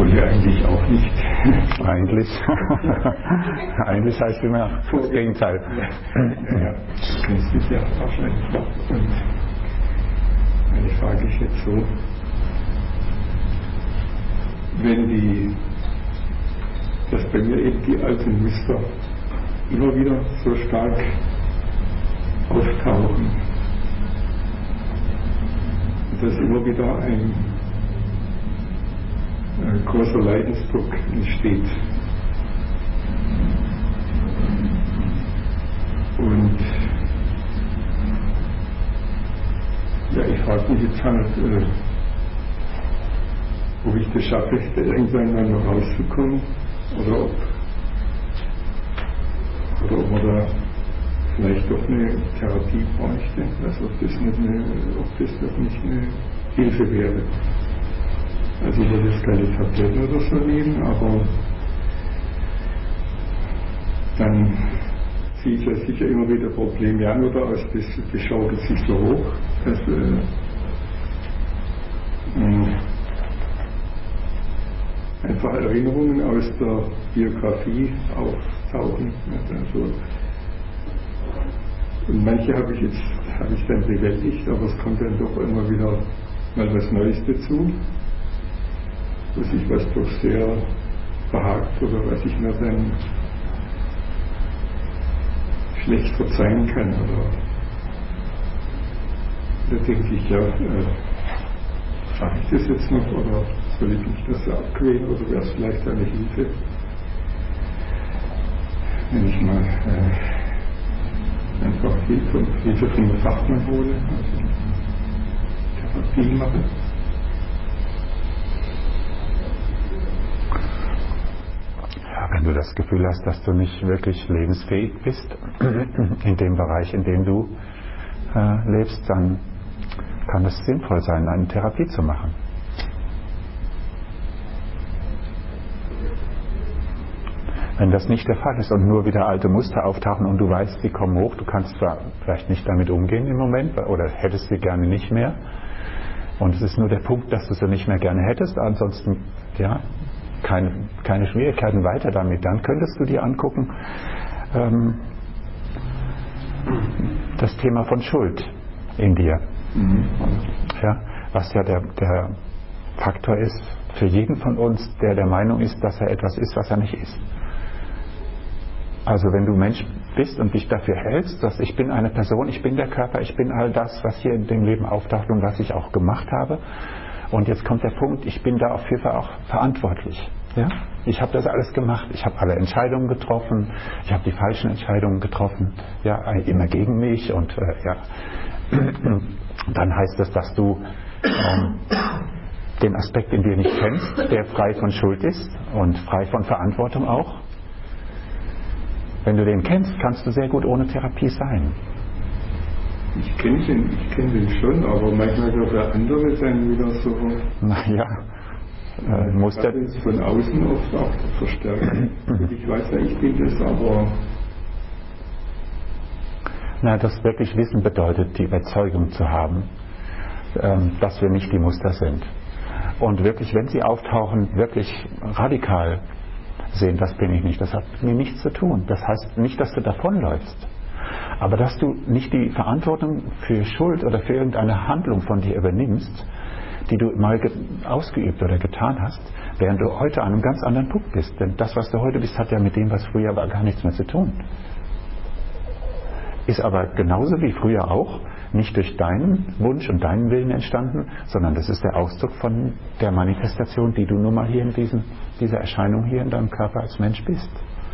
ja eigentlich auch nicht. Eigentlich. Eigentlich heißt immer das Gegenteil. Ja, das ist ja wahrscheinlich. Und meine Frage ist jetzt so, dass bei mir eben die alten Muster immer wieder so stark auftauchen, dass immer wieder ein großer Leidensdruck entsteht. Und ja, ich frage mich jetzt halt, ob ich das schaffe, da irgendwann mal noch rauszukommen, oder ob man da vielleicht doch eine Therapie bräuchte, also ob das doch nicht eine Hilfe wäre. Also ich würde jetzt keine Tabletten oder so nehmen, aber dann ziehe ich ja sicher immer wieder Probleme an, oder das schaukelt sich so hoch, dass einfach Erinnerungen aus der Biografie auftauchen. Also, und manche habe ich dann bewältigt, aber es kommt dann doch immer wieder mal was Neues dazu, dass ich was doch sehr behagt oder was ich mir dann schlecht verzeihen kann. Oder da denke ich, ja, schaffe ich das jetzt noch oder soll ich mich das abquälen oder wäre es vielleicht eine Hilfe, wenn ich mal einfach Hilfe von einem Fachmann hole, also Therapie mache. Ja, wenn du das Gefühl hast, dass du nicht wirklich lebensfähig bist in dem Bereich, in dem du lebst, dann kann es sinnvoll sein, eine Therapie zu machen. Wenn das nicht der Fall ist und nur wieder alte Muster auftauchen und du weißt, die kommen hoch, du kannst zwar vielleicht nicht damit umgehen im Moment oder hättest sie gerne nicht mehr und es ist nur der Punkt, dass du sie nicht mehr gerne hättest, ansonsten ja, keine Schwierigkeiten weiter damit, dann könntest du dir angucken das Thema von Schuld in dir. Ja, was ja der Faktor ist für jeden von uns, der Meinung ist, dass er etwas ist, was er nicht ist. Also wenn du Mensch bist und dich dafür hältst, dass ich bin eine Person, ich bin der Körper, ich bin all das, was hier in dem Leben auftaucht und was ich auch gemacht habe. Und jetzt kommt der Punkt, ich bin dafür auch verantwortlich. Ja? Ich habe das alles gemacht, ich habe alle Entscheidungen getroffen, ich habe die falschen Entscheidungen getroffen, ja, immer gegen mich und ja. Dann heißt es, dass du den Aspekt in dir nicht kennst, der frei von Schuld ist und frei von Verantwortung auch. Wenn du den kennst, kannst du sehr gut ohne Therapie sein. Ich kenne den schon, aber manchmal wird der andere dann wieder so. Naja, muss der von außen oft auch verstärken. Ich weiß ja, ich bin das, aber. Na, das wirklich Wissen bedeutet, die Überzeugung zu haben, dass wir nicht die Muster sind. Und wirklich, wenn sie auftauchen, wirklich radikal sehen, das bin ich nicht, das hat mit mir nichts zu tun. Das heißt nicht, dass du davonläufst, aber dass du nicht die Verantwortung für Schuld oder für irgendeine Handlung von dir übernimmst, die du mal ausgeübt oder getan hast, während du heute an einem ganz anderen Punkt bist. Denn das, was du heute bist, hat ja mit dem, was früher war, gar nichts mehr zu tun. Ist aber genauso wie früher auch nicht durch deinen Wunsch und deinen Willen entstanden, sondern das ist der Ausdruck von der Manifestation, die du nun mal hier in dieser Erscheinung hier in deinem Körper als Mensch bist.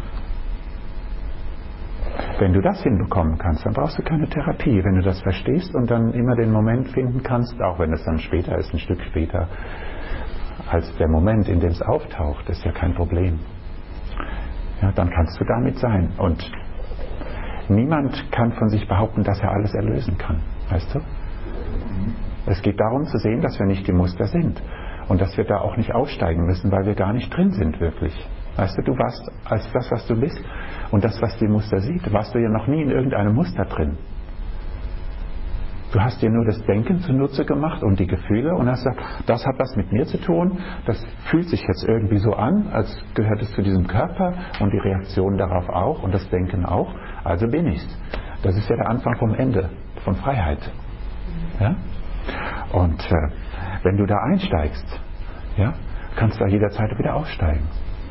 Wenn du das hinbekommen kannst, dann brauchst du keine Therapie. Wenn du das verstehst und dann immer den Moment finden kannst, auch wenn es dann später ist, ein Stück später, als der Moment, in dem es auftaucht, ist ja kein Problem. Ja, dann kannst du damit sein. Und niemand kann von sich behaupten, dass er alles erlösen kann. Weißt du? Es geht darum zu sehen, dass wir nicht die Muster sind. Und dass wir da auch nicht aussteigen müssen, weil wir gar nicht drin sind wirklich. Weißt du, du warst als das, was du bist und das, was die Muster sieht, warst du ja noch nie in irgendeinem Muster drin. Du hast dir nur das Denken zunutze gemacht und die Gefühle und hast gesagt, das hat was mit mir zu tun, das fühlt sich jetzt irgendwie so an, als gehört es zu diesem Körper und die Reaktion darauf auch und das Denken auch, also bin ich's. Das ist ja der Anfang vom Ende, von Freiheit. Ja? Und wenn du da einsteigst, ja, kannst du da jederzeit wieder aussteigen.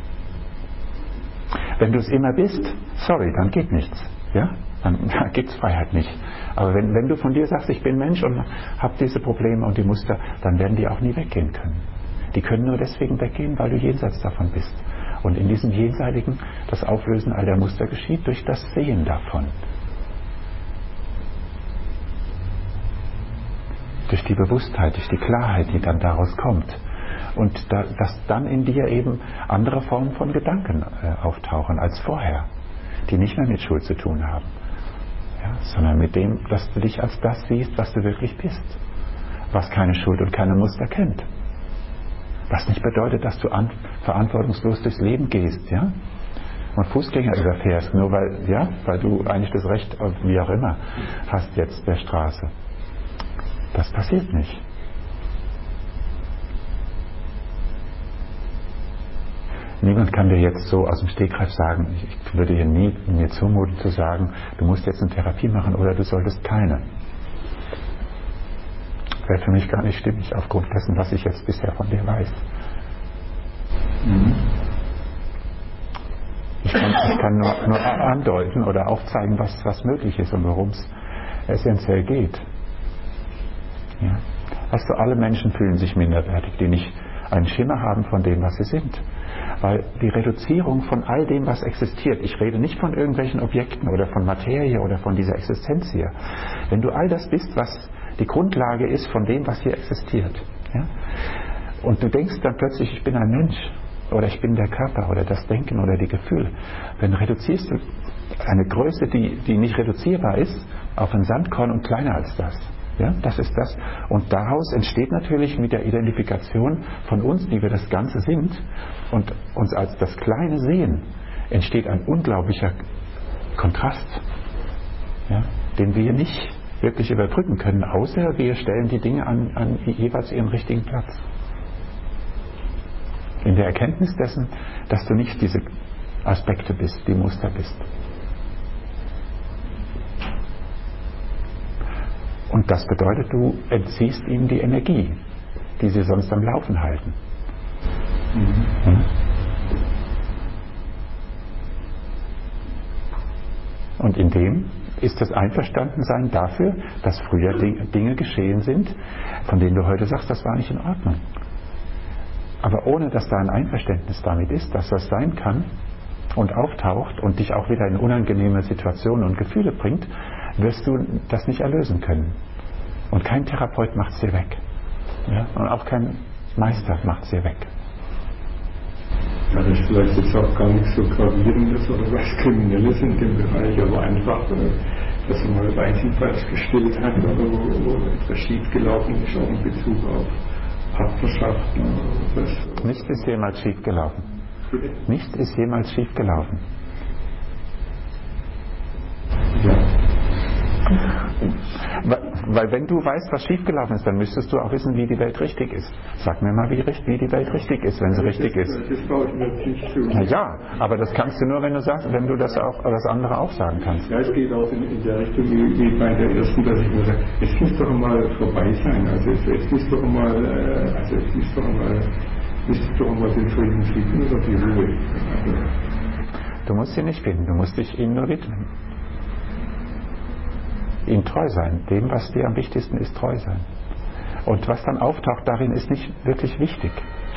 Wenn du es immer bist, sorry, dann geht nichts. Ja? Dann gibt es Freiheit nicht. Aber wenn du von dir sagst, ich bin Mensch und habe diese Probleme und die Muster, dann werden die auch nie weggehen können. Die können nur deswegen weggehen, weil du jenseits davon bist. Und in diesem Jenseitigen, das Auflösen all der Muster geschieht durch das Sehen davon. Durch die Bewusstheit, durch die Klarheit, die dann daraus kommt. Und dass dann in dir eben andere Formen von Gedanken auftauchen als vorher, die nicht mehr mit Schuld zu tun haben. Ja, sondern mit dem, dass du dich als das siehst, was du wirklich bist. Was keine Schuld und keine Muster kennt. Was nicht bedeutet, dass du verantwortungslos durchs Leben gehst, ja? Und Fußgänger überfährst, nur weil du eigentlich das Recht, wie auch immer, hast jetzt der Straße. Das passiert nicht. Niemand kann dir jetzt so aus dem Stegreif sagen, ich würde dir nie mir zumuten zu sagen, du musst jetzt eine Therapie machen oder du solltest keine. Wäre für mich gar nicht stimmig aufgrund dessen, was ich jetzt bisher von dir weiß. Ich kann nur andeuten oder aufzeigen, was möglich ist und worum es essentiell geht. Ja. Weißt du, alle Menschen fühlen sich minderwertig, die nicht einen Schimmer haben von dem, was sie sind. Weil die Reduzierung von all dem, was existiert, ich rede nicht von irgendwelchen Objekten oder von Materie oder von dieser Existenz hier. Wenn du all das bist, was die Grundlage ist von dem, was hier existiert, ja? Und du denkst dann plötzlich, ich bin ein Mensch oder ich bin der Körper oder das Denken oder die Gefühle, dann reduzierst du eine Größe, die nicht reduzierbar ist, auf ein Sandkorn und kleiner als das. Ja, das ist das. Und daraus entsteht natürlich mit der Identifikation von uns, die wir das Ganze sind, und uns als das Kleine sehen, entsteht ein unglaublicher Kontrast, ja, den wir nicht wirklich überbrücken können, außer wir stellen die Dinge an jeweils ihren richtigen Platz. In der Erkenntnis dessen, dass du nicht diese Aspekte bist, die Muster bist. Und das bedeutet, du entziehst ihnen die Energie, die sie sonst am Laufen halten. Mhm. Und in dem ist das Einverstandensein dafür, dass früher Dinge geschehen sind, von denen du heute sagst, das war nicht in Ordnung. Aber ohne, dass da ein Einverständnis damit ist, dass das sein kann und auftaucht und dich auch wieder in unangenehme Situationen und Gefühle bringt, wirst du das nicht erlösen können. Und kein Therapeut macht es dir weg. Ja? Und auch kein Meister macht es dir weg. Ja, das ist vielleicht jetzt auch gar nicht so gravierendes oder was Kriminelles in dem Bereich, aber einfach, dass man mal Weichen falsch gestellt hat oder wo etwas schiefgelaufen ist, auch in Bezug auf Partnerschaft. Nichts ist jemals schiefgelaufen. Nichts ist jemals schiefgelaufen. Ja. Weil wenn du weißt, was schiefgelaufen ist, dann müsstest du auch wissen, wie die Welt richtig ist. Sag mir mal, wie die Welt richtig ist, wenn sie richtig ist. Das brauche ich mir nicht zu. Na ja, aber das kannst du nur, wenn du das andere auch sagen kannst. Ja, es geht auch in der Richtung wie bei der ersten, dass ich mir sage, es muss doch mal vorbei sein. Also es muss doch mal den Frieden finden oder die Ruhe. Also, du musst ihn nicht finden, du musst dich ihm nur widmen. Ihm treu sein, dem, was dir am wichtigsten ist, treu sein. Und was dann auftaucht darin, ist nicht wirklich wichtig.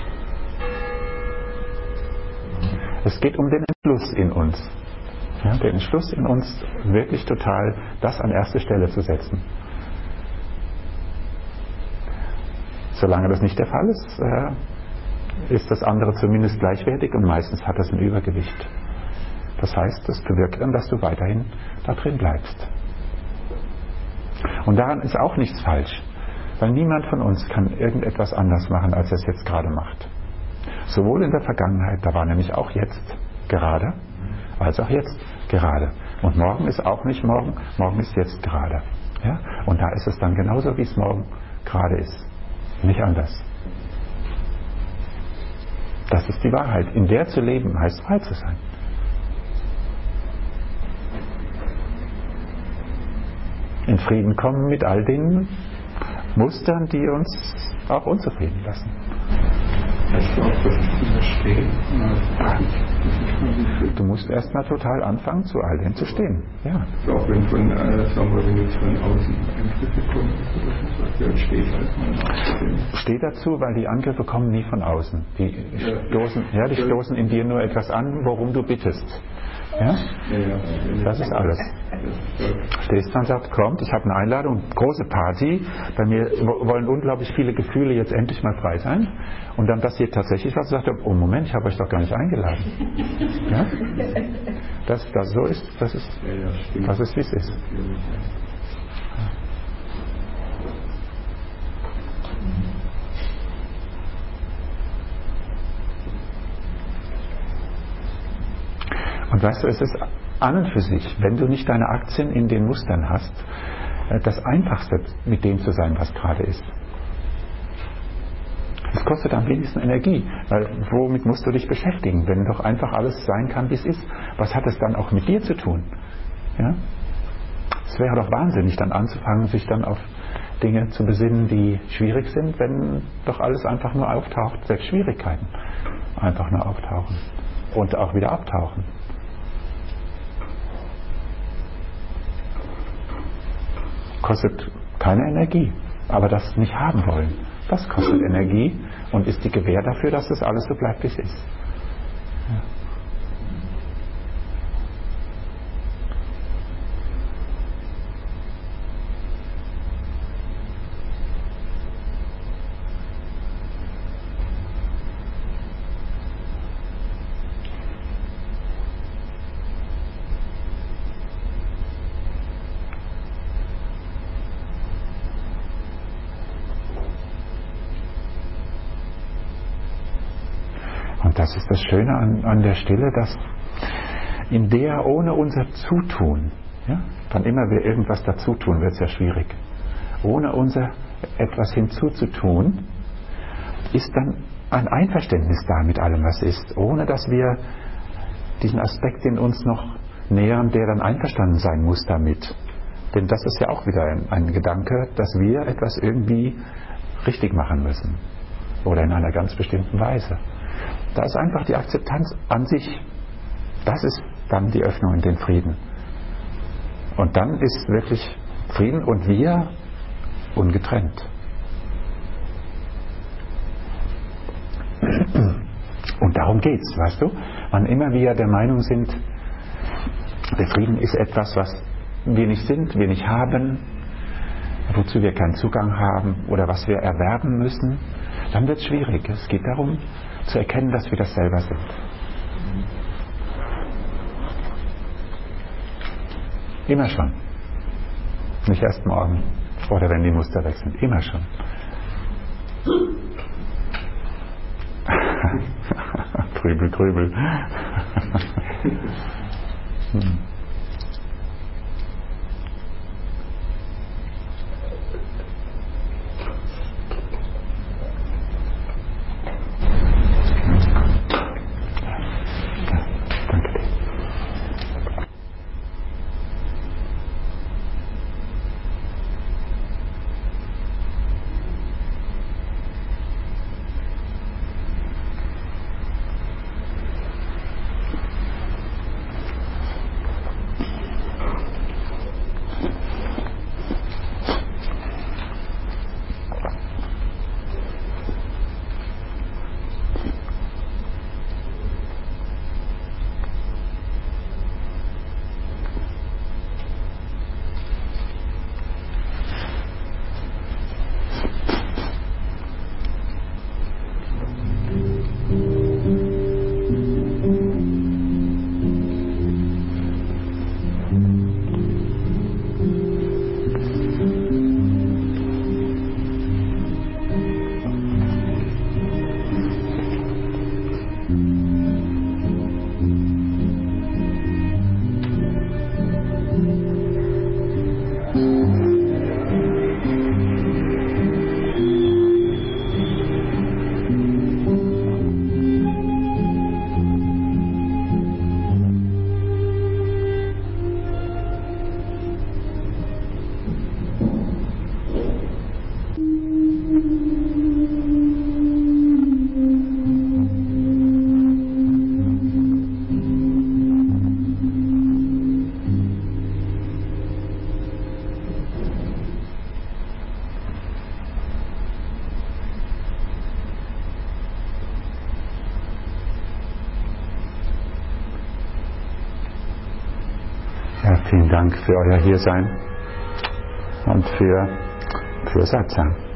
Es geht um den Entschluss in uns. Ja, den Entschluss in uns, wirklich total das an erste Stelle zu setzen. Solange das nicht der Fall ist, ist das andere zumindest gleichwertig und meistens hat das ein Übergewicht. Das heißt, das bewirkt dann, dass du weiterhin da drin bleibst. Und daran ist auch nichts falsch, weil niemand von uns kann irgendetwas anders machen, als er es jetzt gerade macht. Sowohl in der Vergangenheit, da war nämlich auch jetzt gerade, als auch jetzt gerade. Und morgen ist auch nicht morgen, morgen ist jetzt gerade. Ja? Und da ist es dann genauso, wie es morgen gerade ist. Nicht anders. Das ist die Wahrheit. In der zu leben, heißt frei zu sein. In Frieden kommen mit all den Mustern, die uns auch unzufrieden lassen. Heißt auch, dass ich zu verstehen. Du musst erstmal total anfangen, zu all dem zu stehen. Ja. Auch wenn von, sagen wir, wenn jetzt von außen Eingriffe kommen, oder steht halt mal. Steh dazu, weil die Angriffe kommen nie von außen. Die stoßen in dir nur etwas an, worum du bittest. Ja? Das ist alles. Stehst dann und sagst, kommt, ich habe eine Einladung, große Party, bei mir wollen unglaublich viele Gefühle jetzt endlich mal frei sein. Und dann passiert tatsächlich was, sagt er, oh Moment, ich habe euch doch gar nicht eingeladen. Ja? Das so ist, das ist, wie es ist. Und weißt du, es ist an und für sich, wenn du nicht deine Aktien in den Mustern hast, das Einfachste, mit dem zu sein, was gerade ist. Es kostet am wenigsten Energie, weil womit musst du dich beschäftigen, wenn doch einfach alles sein kann, wie es ist? Was hat es dann auch mit dir zu tun? Ja? Es wäre doch wahnsinnig, dann anzufangen, sich dann auf Dinge zu besinnen, die schwierig sind, wenn doch alles einfach nur auftaucht, selbst Schwierigkeiten einfach nur auftauchen und auch wieder abtauchen. Kostet keine Energie, aber das nicht haben wollen, das kostet Energie und ist die Gewähr dafür, dass das alles so bleibt, wie es ist. Ja. Und das ist das Schöne an der Stille, dass in der ohne unser Zutun, ja, wann immer wir irgendwas dazu tun, wird es ja schwierig. Ohne unser etwas hinzuzutun, ist dann ein Einverständnis da mit allem, was ist, ohne dass wir diesen Aspekt in uns noch nähern, der dann einverstanden sein muss damit. Denn das ist ja auch wieder ein Gedanke, dass wir etwas irgendwie richtig machen müssen oder in einer ganz bestimmten Weise. Da ist einfach die Akzeptanz an sich. Das ist dann die Öffnung in den Frieden. Und dann ist wirklich Frieden und wir ungetrennt. Und darum geht's, weißt du? Wann immer wir der Meinung sind, der Frieden ist etwas, was wir nicht sind, wir nicht haben, wozu wir keinen Zugang haben oder was wir erwerben müssen, dann wird es schwierig. Es geht darum, zu erkennen, dass wir das selber sind. Immer schon. Nicht erst morgen oder wenn die Muster weg sind. Immer schon. Grübel, grübel. Vielen Dank für euer Hiersein und für Satsang.